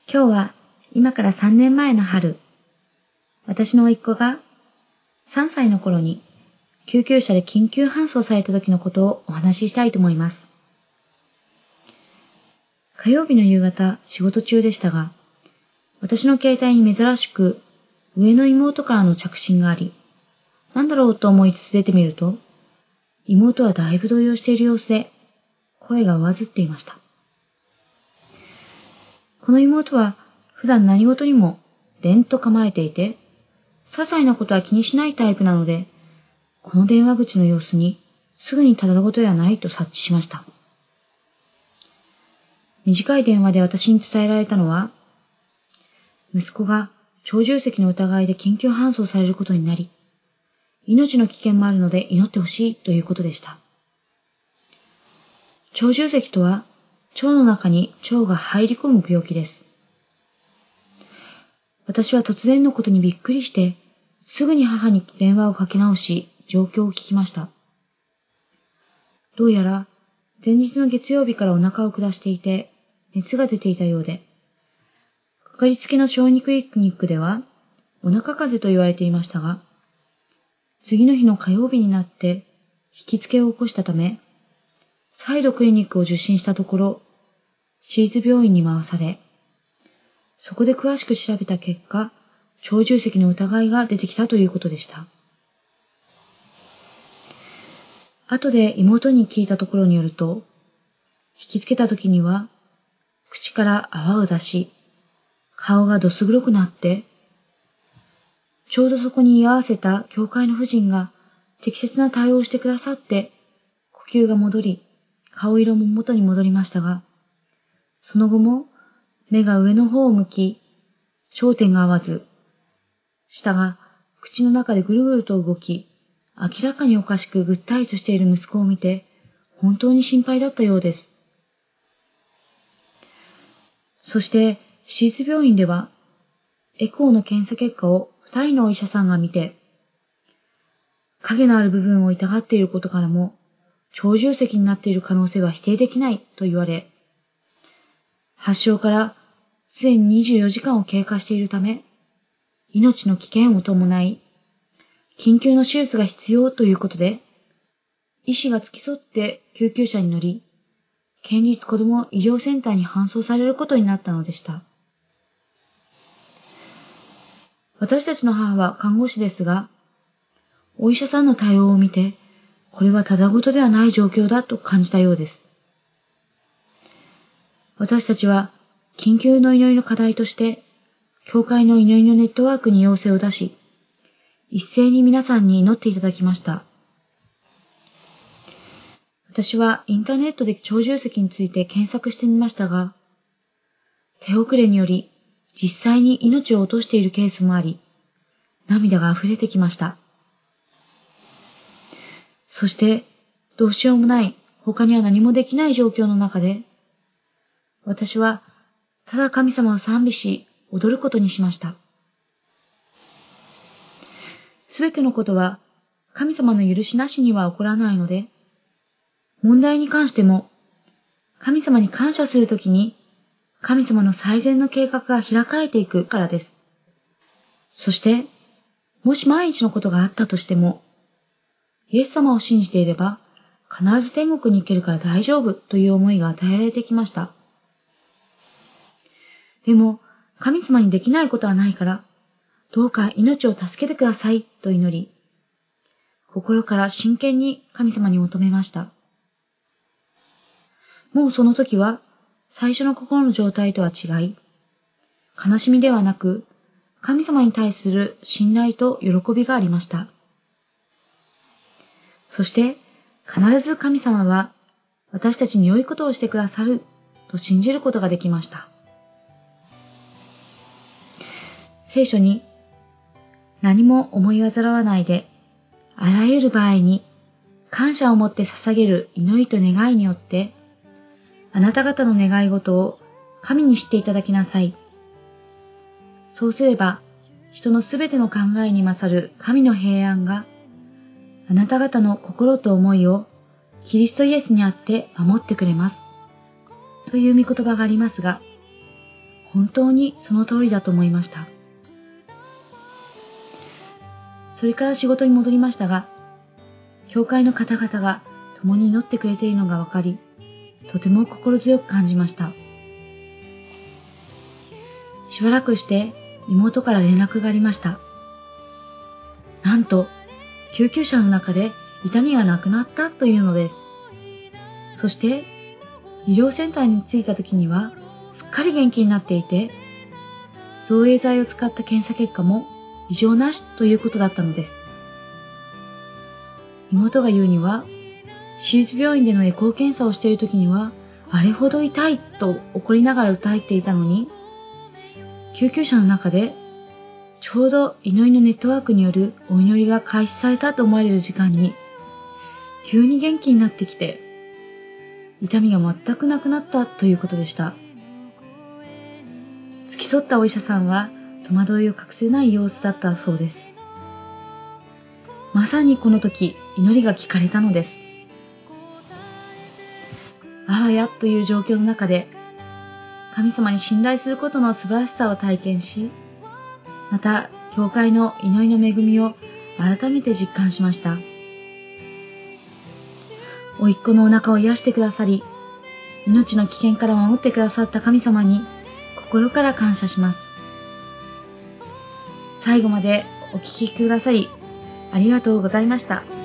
今日は今から3年前の春、私の甥っ子が3歳の頃に救急車で緊急搬送された時のことをお話ししたいと思います。火曜日の夕方、仕事中でしたが、私の携帯に珍しく上の妹からの着信があり、なんだろうと思いつつ出てみると、妹はだいぶ動揺している様子で、声が上ずっていました。この妹は普段何事にもでんと構えていて、些細なことは気にしないタイプなので、この電話口の様子にすぐにただごとではないと察知しました。短い電話で私に伝えられたのは、息子が鳥獣石の疑いで緊急搬送されることになり、命の危険もあるので祈ってほしいということでした。鳥獣石とは、腸の中に腸が入り込む病気です。私は突然のことにびっくりして、すぐに母に電話をかけ直し、状況を聞きました。どうやら、前日の月曜日からお腹を下していて、熱が出ていたようで、かかりつけの小児クリニックでは、お腹風邪と言われていましたが、次の日の火曜日になって、引きつけを起こしたため、再度クリニックを受診したところ、シーズ病院に回され、そこで詳しく調べた結果、鳥獣石の疑いが出てきたということでした。後で妹に聞いたところによると、引きつけた時には、口から泡を出し、顔がどす黒くなって、ちょうどそこに居合わせた教会の婦人が適切な対応をしてくださって、呼吸が戻り、顔色も元に戻りましたが、その後も目が上の方を向き、焦点が合わず、舌が口の中でぐるぐると動き、明らかにおかしくぐったりとしている息子を見て、本当に心配だったようです。そして、シーズ病院では、エコーの検査結果を2人のお医者さんが見て、影のある部分を痛がっていることからも、鳥獣石になっている可能性は否定できないと言われ、発症からすでに24時間を経過しているため、命の危険を伴い、緊急の手術が必要ということで、医師が付き添って救急車に乗り、県立子ども医療センターに搬送されることになったのでした。私たちの母は看護師ですが、お医者さんの対応を見て、これはただごとではない状況だと感じたようです。私たちは緊急の祈りの課題として、教会の祈りのネットワークに要請を出し、一斉に皆さんに祈っていただきました。私はインターネットで鳥獣石について検索してみましたが、手遅れにより実際に命を落としているケースもあり、涙が溢れてきました。そして、どうしようもない、他には何もできない状況の中で、私はただ神様を賛美し、踊ることにしました。すべてのことは神様の許しなしには起こらないので、問題に関しても、神様に感謝するときに、神様の最善の計画が開かれていくからです。そして、もし万一のことがあったとしても、イエス様を信じていれば、必ず天国に行けるから大丈夫という思いが与えられてきました。でも、神様にできないことはないから、どうか命を助けてくださいと祈り、心から真剣に神様に求めました。もうその時は、最初の心の状態とは違い、悲しみではなく、神様に対する信頼と喜びがありました。そして、必ず神様は私たちに良いことをしてくださると信じることができました。聖書に、何も思い煩わないで、あらゆる場合に感謝を持って捧げる祈りと願いによって、あなた方の願い事を神に知っていただきなさい。そうすれば、人のすべての考えに勝る神の平安が、あなた方の心と思いをキリストイエスにあって守ってくれます。という御言葉がありますが、 本当にその通りだと思いました。それから仕事に戻りましたが、教会の方々が共に祈ってくれているのがわかり、とても心強く感じました。しばらくして妹から連絡がありました。なんと、救急車の中で痛みがなくなったというのです。そして、医療センターに着いた時にはすっかり元気になっていて、造影剤を使った検査結果も異常なしということだったのです。妹が言うには、手術病院でのエコー検査をしている時には、あれほど痛いと怒りながら訴えていたのに、救急車の中で、ちょうど祈りのネットワークによるお祈りが開始されたと思われる時間に、急に元気になってきて、痛みが全くなくなったということでした。付き添ったお医者さんは戸惑いを隠せない様子だったそうです。まさにこの時、祈りが聞かれたのです。あわやという状況の中で、神様に信頼することの素晴らしさを体験し、また、教会の祈りの恵みを改めて実感しました。甥っ子のお腹を癒してくださり、命の危険から守ってくださった神様に心から感謝します。最後までお聞きくださり、ありがとうございました。